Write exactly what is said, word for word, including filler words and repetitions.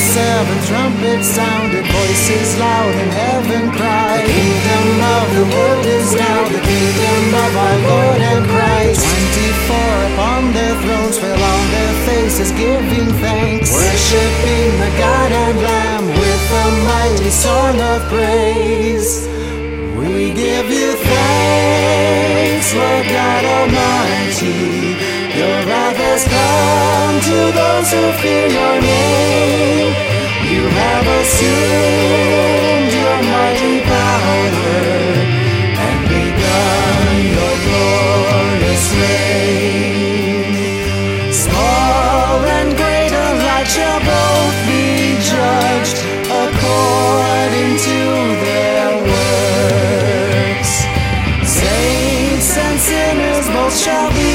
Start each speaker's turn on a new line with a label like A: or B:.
A: seventh trumpet sounded, voices loud in heaven cried, the kingdom of the world is now the kingdom of our Lord and Christ. Twenty-four upon their thrones fell on their faces giving thanks, worshiping the God and Lamb with a mighty song of praise. We give you thanks, Lord God Almighty. Your wrath has come to those who fear your name. You have assumed your mighty power and begun your glorious reign. Small and great alike shall both be judged according to their works. Saints and sinners both shall be